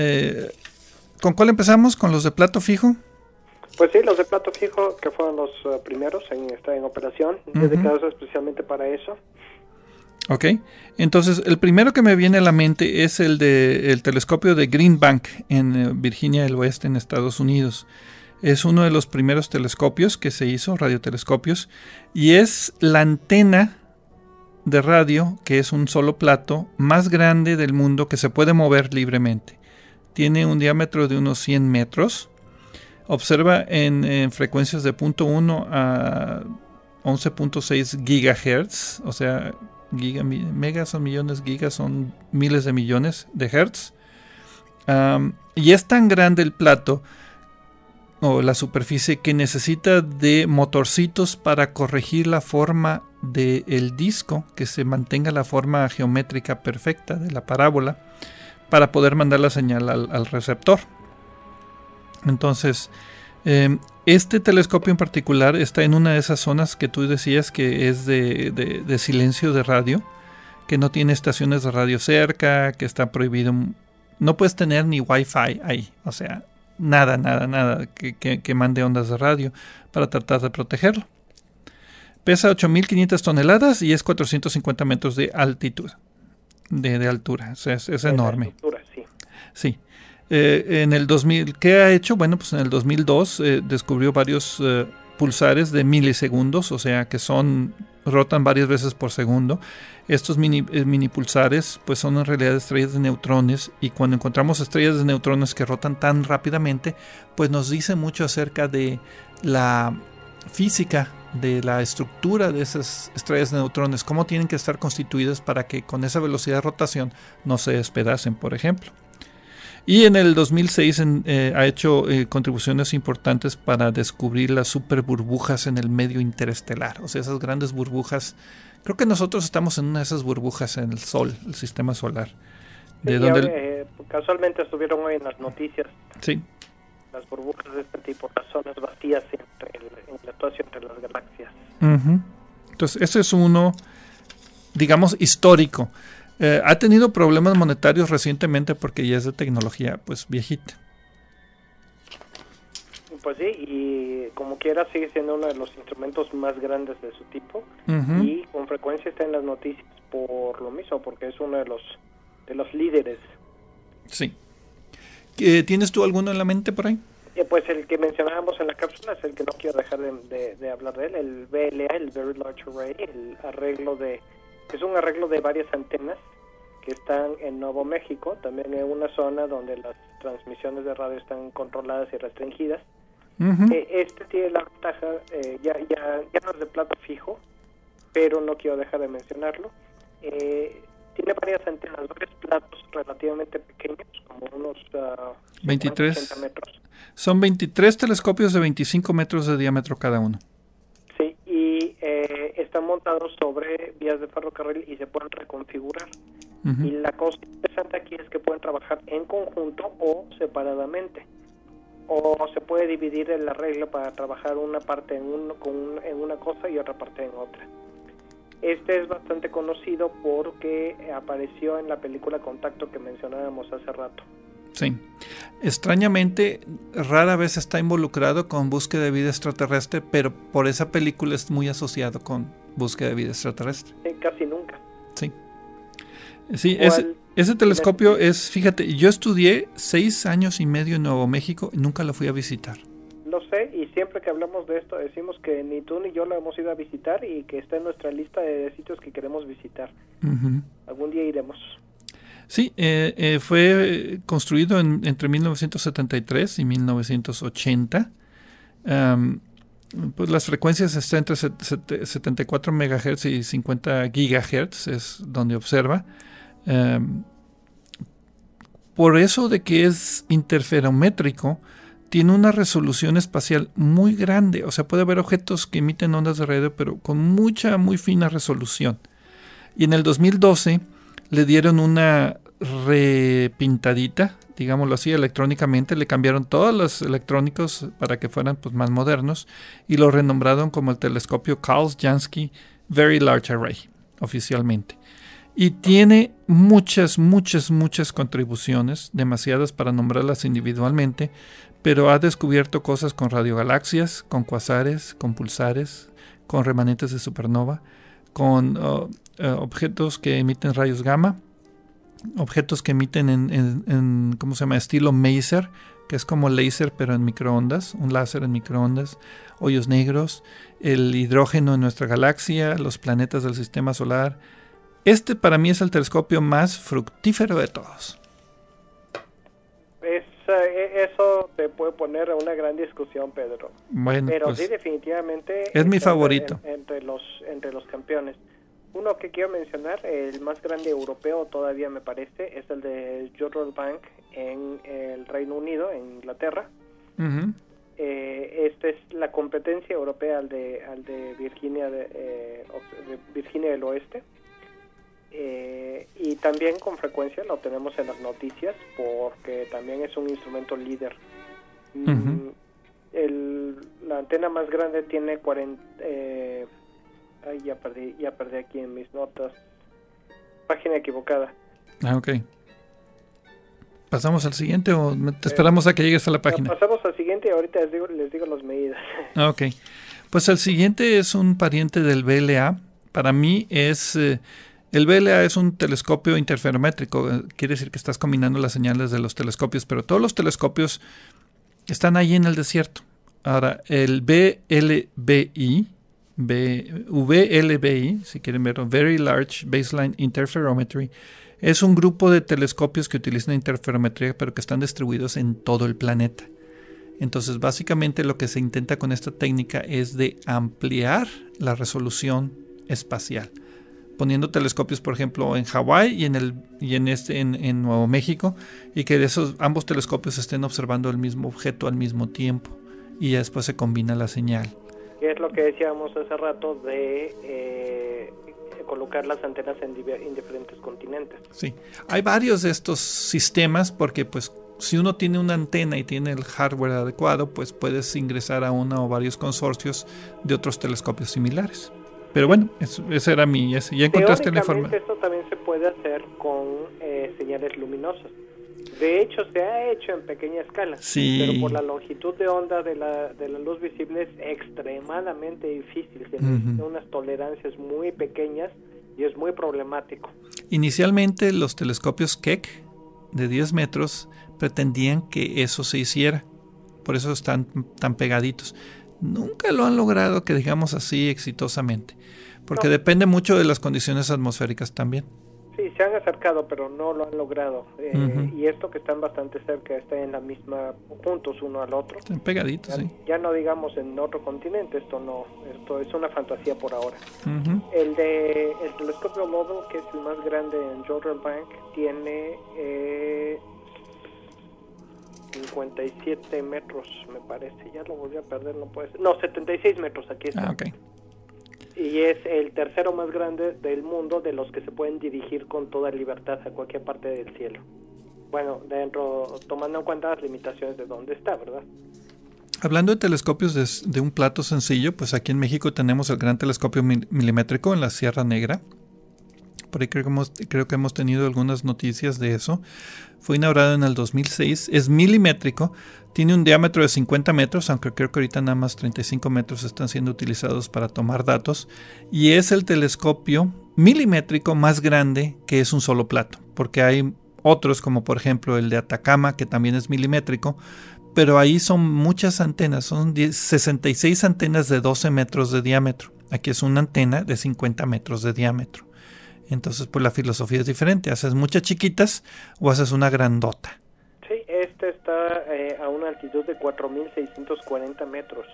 cuál empezamos? ¿Con los de plato fijo? Pues sí, los de plato fijo, que fueron los primeros en estar en operación, dedicados especialmente para eso. Ok, entonces el primero que me viene a la mente es el telescopio de Green Bank en Virginia del Oeste, en Estados Unidos. Es uno de los primeros telescopios que se hizo, radiotelescopios, y es la antena de radio, que es un solo plato, más grande del mundo que se puede mover libremente. Tiene un diámetro de unos 100 metros. Observa en frecuencias de 0.1 a 11.6 gigahertz, o sea, megas son millones, gigas son miles de millones de hertz. Y es tan grande el plato o la superficie que necesita de motorcitos para corregir la forma del disco, que se mantenga la forma geométrica perfecta de la parábola para poder mandar la señal al receptor. Entonces, este telescopio en particular está en una de esas zonas que tú decías que es de silencio de radio, que no tiene estaciones de radio cerca, que está prohibido, no puedes tener ni wifi ahí, o sea, nada que mande ondas de radio para tratar de protegerlo. Pesa 8.500 toneladas y es 450 metros de altitud, de altura, o sea, es enorme. Altura, sí. Sí. En el 2000, ¿qué ha hecho? Bueno, pues en el 2002 descubrió varios pulsares de milisegundos, o sea, que rotan varias veces por segundo. Estos mini pulsares pues son en realidad estrellas de neutrones, y cuando encontramos estrellas de neutrones que rotan tan rápidamente, pues nos dice mucho acerca de la física, de la estructura de esas estrellas de neutrones, cómo tienen que estar constituidas para que con esa velocidad de rotación no se despedacen, por ejemplo. Y en el 2006 ha hecho contribuciones importantes para descubrir las superburbujas en el medio interestelar, o sea, esas grandes burbujas. Creo que nosotros estamos en una de esas burbujas en el Sol, el sistema solar. Casualmente estuvieron hoy en las noticias. Sí. Las burbujas de este tipo, las zonas vacías en el espacio entre las galaxias. Entonces, ese es uno, digamos, histórico. Ha tenido problemas monetarios recientemente porque ya es de tecnología pues viejita. Pues sí, y como quiera sigue siendo uno de los instrumentos más grandes de su tipo, y con frecuencia está en las noticias por lo mismo, porque es uno de los líderes. Sí. ¿Tienes tú alguno en la mente por ahí? Pues el que mencionábamos en la cápsula es el que no quiero dejar de hablar de él, el VLA, el Very Large Array, es un arreglo de varias antenas que están en Nuevo México, también en una zona donde las transmisiones de radio están controladas y restringidas. Este tiene la ventaja, ya no es de plato fijo, pero no quiero dejar de mencionarlo. Tiene varias antenas, varios platos relativamente pequeños, como unos 23 80 metros. Son 23 telescopios de 25 metros de diámetro cada uno. Sí, y están montados sobre vías de ferrocarril y se pueden reconfigurar. Y la cosa interesante aquí es que pueden trabajar en conjunto o separadamente. O se puede dividir el arreglo para trabajar una parte en una cosa y otra parte en otra. Este es bastante conocido porque apareció en la película Contacto que mencionábamos hace rato. Sí. Extrañamente, rara vez está involucrado con búsqueda de vida extraterrestre, pero por esa película es muy asociado con búsqueda de vida extraterrestre. Casi nunca. Sí. Sí, ese telescopio es, fíjate, yo estudié 6 años y medio en Nuevo México y nunca lo fui a visitar. Lo sé, y siempre que hablamos de esto decimos que ni tú ni yo lo hemos ido a visitar y que está en nuestra lista de sitios que queremos visitar. Algún día iremos. Sí, fue construido entre 1973 y 1980. Pues las frecuencias están entre 74 MHz y 50 GHz, es donde observa. Por eso de que es interferométrico, tiene una resolución espacial muy grande. O sea, puede haber objetos que emiten ondas de radio, pero con muy fina resolución. Y en el 2012 le dieron una repintadita, digámoslo así, electrónicamente. Le cambiaron todos los electrónicos para que fueran pues, más modernos y lo renombraron como el telescopio Carl Jansky Very Large Array, oficialmente. Y tiene muchas contribuciones, demasiadas para nombrarlas individualmente, pero ha descubierto cosas con radiogalaxias, con cuasares, con pulsares, con remanentes de supernova, con objetos que emiten rayos gamma, objetos que emiten en ¿cómo se llama? Estilo Maser, que es como láser pero en microondas, un láser en microondas, hoyos negros, el hidrógeno en nuestra galaxia, los planetas del sistema solar. Este para mí es el telescopio más fructífero de todos. Eso te puede poner a una gran discusión, Pedro. Bueno, pero pues, sí, definitivamente es mi favorito. Entre los campeones. Uno que quiero mencionar, el más grande europeo todavía me parece, es el de Jodrell Bank en el Reino Unido, en Inglaterra. Uh-huh. Esta es la competencia europea al de Virginia de Virginia del Oeste. Y también con frecuencia lo tenemos en las noticias porque también es un instrumento líder. Uh-huh. La antena más grande tiene 40... ya perdí aquí en mis notas. Página equivocada. Ok. ¿Pasamos al siguiente o te esperamos a que llegues a la página? Pasamos al siguiente y ahorita les digo las medidas. Ok. Pues el siguiente es un pariente del VLA. Para mí es... el VLA es un telescopio interferométrico. Quiere decir que estás combinando las señales de los telescopios, pero todos los telescopios están ahí en el desierto. Ahora, el VLBI, si quieren verlo, Very Large Baseline Interferometry, es un grupo de telescopios que utilizan interferometría, pero que están distribuidos en todo el planeta. Entonces, básicamente lo que se intenta con esta técnica es de ampliar la resolución espacial, poniendo telescopios, por ejemplo, en Hawái y en Nuevo México, y que de esos ambos telescopios estén observando el mismo objeto al mismo tiempo, y ya después se combina la señal. Y es lo que decíamos hace rato de colocar las antenas en diferentes continentes. Sí, hay varios de estos sistemas porque pues si uno tiene una antena y tiene el hardware adecuado, pues puedes ingresar a uno o varios consorcios de otros telescopios similares. Pero bueno, ese era mi... ya encontraste la información. Esto también se puede hacer con señales luminosas. De hecho, se ha hecho en pequeña escala, sí, pero por la longitud de onda de la luz visible es extremadamente difícil. Tiene unas tolerancias muy pequeñas y es muy problemático. Inicialmente los telescopios Keck de 10 metros pretendían que eso se hiciera. Por eso están tan pegaditos. Nunca lo han logrado, que digamos así, exitosamente. Porque depende mucho de las condiciones atmosféricas también. Sí, se han acercado, pero no lo han logrado. Y esto que están bastante cerca, están en la misma, juntos uno al otro. Están pegaditos, sí. Ya no digamos en otro continente, esto es una fantasía por ahora. El telescopio Lovell, que es el más grande en Jodrell Bank, tiene 57 metros, me parece. Ya lo volví a perder, no puede ser. No, 76 metros, aquí está. Ok. Y es el tercero más grande del mundo de los que se pueden dirigir con toda libertad a cualquier parte del cielo. Bueno, tomando en cuenta las limitaciones de dónde está, ¿verdad? Hablando de telescopios de un plato sencillo, pues aquí en México tenemos el gran telescopio milimétrico en la Sierra Negra. Por ahí creo que hemos tenido algunas noticias de eso. Fue inaugurado en el 2006. Es milimétrico. Tiene un diámetro de 50 metros, aunque creo que ahorita nada más 35 metros están siendo utilizados para tomar datos. Y es el telescopio milimétrico más grande que es un solo plato. Porque hay otros, como por ejemplo el de Atacama, que también es milimétrico. Pero ahí son muchas antenas. Son 66 antenas de 12 metros de diámetro. Aquí es una antena de 50 metros de diámetro. Entonces, pues la filosofía es diferente. ¿Haces muchas chiquitas o haces una grandota? Sí, este está a una altitud de 4.640 metros.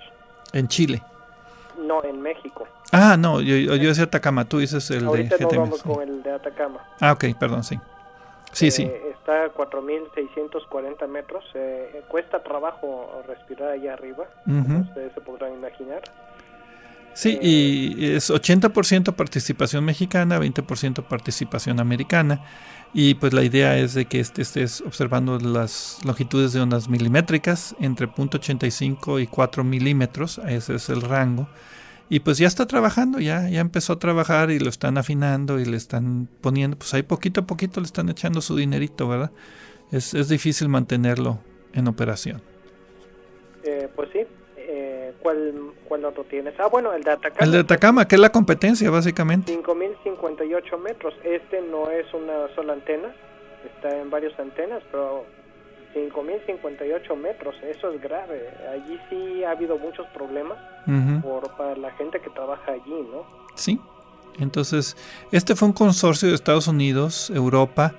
En Chile. No, en México. Ah, no, yo decía Atacama, tú dices el Ahorita de GTM. Ahorita nos vamos sí. con el de Atacama. Ah, ok, perdón, sí. Sí. Está a 4.640 metros. Cuesta trabajo respirar allá arriba, como ustedes se podrán imaginar. Sí, y es 80% participación mexicana, 20% participación americana. Y pues la idea es de que estés observando las longitudes de ondas milimétricas entre 0.85 y 4 milímetros. Ese es el rango. Y pues ya está trabajando, ya empezó a trabajar y lo están afinando y le están poniendo, pues ahí poquito a poquito le están echando su dinerito, ¿verdad? Es difícil mantenerlo en operación. Pues sí. ¿Cuál otro tienes? Ah, bueno, el de Atacama. El de Atacama, que es la competencia, básicamente. 5.058 metros. Este no es una sola antena, está en varias antenas, pero 5.058 metros, eso es grave. Allí sí ha habido muchos problemas para la gente que trabaja allí, ¿no? Sí. Entonces, este fue un consorcio de Estados Unidos, Europa,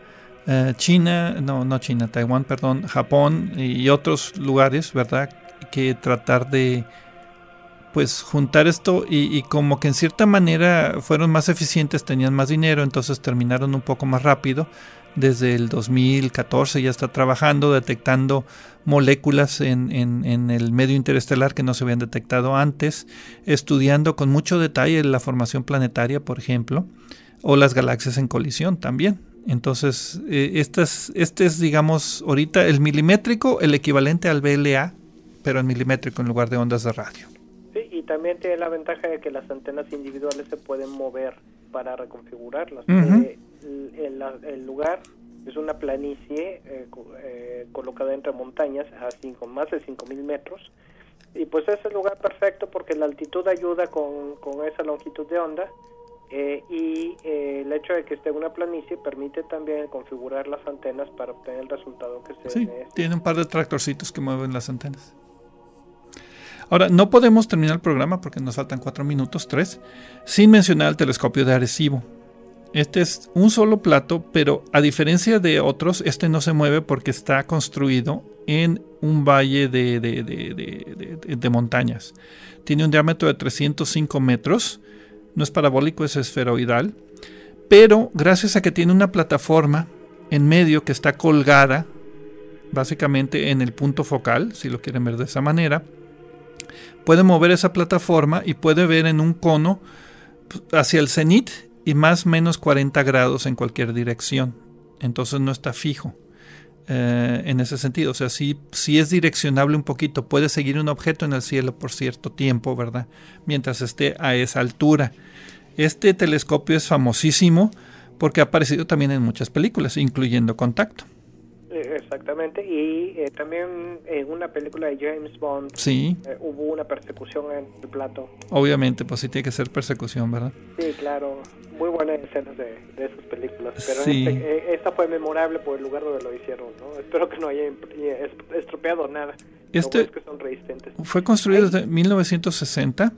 Taiwán, perdón, Japón y otros lugares, ¿verdad? Que tratar de pues juntar esto y como que en cierta manera fueron más eficientes, tenían más dinero, entonces terminaron un poco más rápido. Desde el 2014 ya está trabajando, detectando moléculas en el medio interestelar que no se habían detectado antes, estudiando con mucho detalle la formación planetaria, por ejemplo, o las galaxias en colisión también. Entonces, este es, digamos, ahorita el milimétrico, el equivalente al VLA, pero en milimétrico en lugar de ondas de radio. Sí, y también tiene la ventaja de que las antenas individuales se pueden mover para reconfigurarlas. El lugar es una planicie colocada entre montañas a más de 5.000 metros, y pues es el lugar perfecto porque la altitud ayuda con esa longitud de onda, y el hecho de que esté en una planicie permite también configurar las antenas para obtener el resultado que se necesita. Tiene un par de tractorcitos que mueven las antenas. Ahora, no podemos terminar el programa porque nos faltan 4 minutos, 3, sin mencionar el telescopio de Arecibo. Este es un solo plato, pero a diferencia de otros, este no se mueve porque está construido en un valle de montañas. Tiene un diámetro de 305 metros, no es parabólico, es esferoidal, pero gracias a que tiene una plataforma en medio que está colgada, básicamente en el punto focal, si lo quieren ver de esa manera, puede mover esa plataforma y puede ver en un cono hacia el cenit y más o menos 40 grados en cualquier dirección. Entonces no está fijo en ese sentido. O sea, sí es direccionable un poquito. Puede seguir un objeto en el cielo por cierto tiempo, ¿verdad? Mientras esté a esa altura. Este telescopio es famosísimo porque ha aparecido también en muchas películas, incluyendo Contacto. Exactamente, y también en una película de James Bond hubo una persecución en el plato. Obviamente, pues sí tiene que ser persecución, ¿verdad? Sí, claro, muy buenas escenas de esas películas, pero sí. Esta fue memorable por el lugar donde lo hicieron, ¿no? Espero que no haya estropeado nada. Este es que son resistentes. Fue construido desde 1960.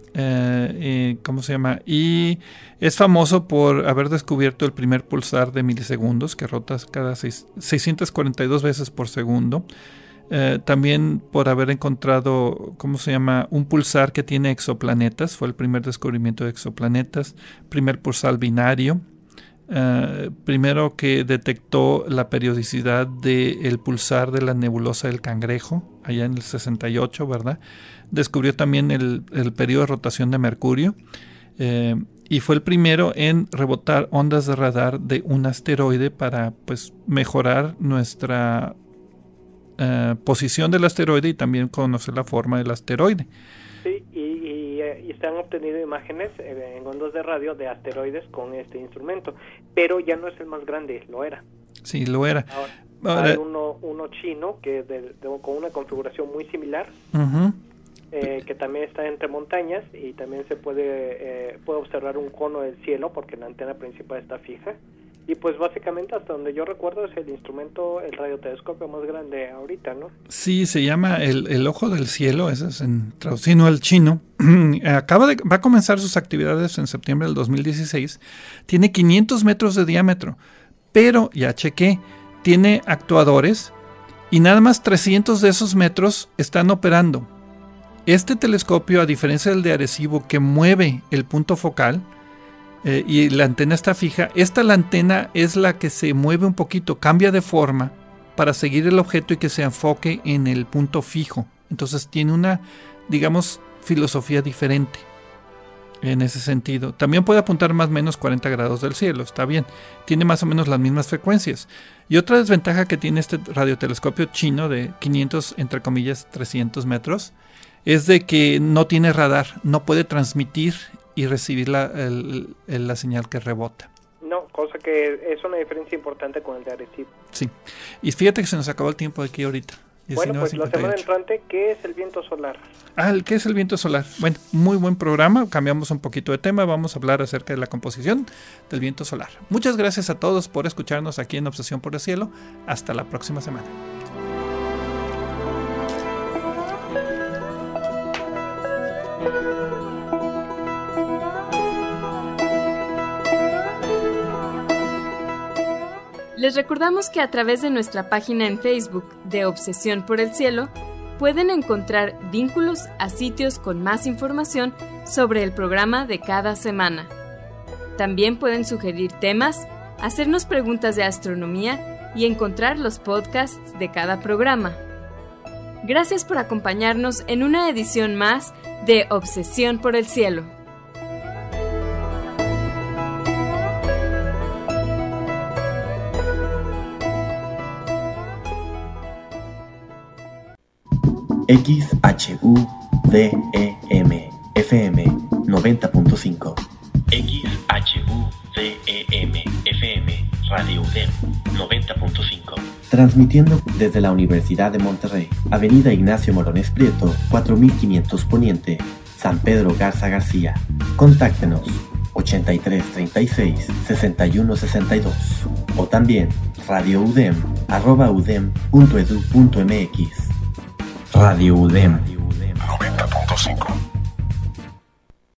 ¿Cómo se llama? Y es famoso por haber descubierto el primer pulsar de milisegundos que rota cada 642 veces por segundo. También por haber encontrado, ¿cómo se llama? Un pulsar que tiene exoplanetas. Fue el primer descubrimiento de exoplanetas. Primer pulsar binario. Primero que detectó la periodicidad del pulsar de la nebulosa del Cangrejo, allá en el 68, ¿verdad? Descubrió también el periodo de rotación de Mercurio, y fue el primero en rebotar ondas de radar de un asteroide para pues mejorar nuestra posición del asteroide y también conocer la forma del asteroide. Sí, y se han obtenido imágenes en ondas de radio de asteroides con este instrumento, pero ya no es el más grande, lo era. Sí, lo era. Ahora hay uno chino que con una configuración muy similar, que también está entre montañas y también se puede observar un cono del cielo porque la antena principal está fija. Y pues básicamente hasta donde yo recuerdo es el instrumento, el radiotelescopio más grande ahorita, ¿no? Sí, se llama el ojo del cielo, ese es traducido al chino. Va a comenzar sus actividades en septiembre del 2016. Tiene 500 metros de diámetro, pero ya chequé, tiene actuadores y nada más 300 de esos metros están operando. Este telescopio, a diferencia del de Arecibo, que mueve el punto focal y la antena está fija, la antena es la que se mueve un poquito, cambia de forma para seguir el objeto y que se enfoque en el punto fijo. Entonces tiene una, digamos, filosofía diferente en ese sentido. También puede apuntar más o menos 40 grados del cielo, está bien. Tiene más o menos las mismas frecuencias. Y otra desventaja que tiene este radiotelescopio chino de 500, entre comillas, 300 metros, es de que no tiene radar, no puede transmitir y recibir la señal que rebota. No, cosa que es una diferencia importante con el de Arecibo. Sí, y fíjate que se nos acabó el tiempo de aquí ahorita. Bueno, pues la semana entrante, ¿qué es el viento solar? ¿Qué es el viento solar? Bueno, muy buen programa, cambiamos un poquito de tema, vamos a hablar acerca de la composición del viento solar. Muchas gracias a todos por escucharnos aquí en Obsesión por el Cielo. Hasta la próxima semana. Les recordamos que a través de nuestra página en Facebook de Obsesión por el Cielo pueden encontrar vínculos a sitios con más información sobre el programa de cada semana. También pueden sugerir temas, hacernos preguntas de astronomía y encontrar los podcasts de cada programa. Gracias por acompañarnos en una edición más de Obsesión por el Cielo. XHUDEM FM 90.5. XHUDEM FM Radio UDEM 90.5. Transmitiendo desde la Universidad de Monterrey, Avenida Ignacio Morones Prieto, 4500 Poniente, San Pedro Garza García. Contáctenos 8336 6162 o también radioudem@udem.edu.mx. Radio UDEM 90.5.